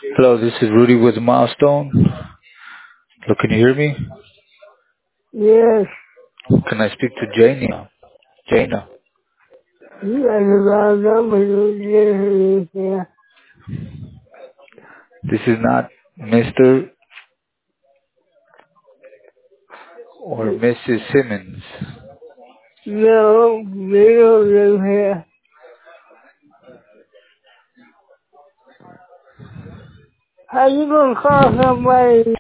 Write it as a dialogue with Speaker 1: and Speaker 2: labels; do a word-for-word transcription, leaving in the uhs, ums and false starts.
Speaker 1: Hello, this is Rudy with Milestone. Hello, can you hear me?
Speaker 2: Yes,
Speaker 1: Can I speak to Jana? Jana,
Speaker 2: you are the number you here.
Speaker 1: this is not Mister or Missus Simmons.
Speaker 2: No, we don't live here. How you gonna call somebody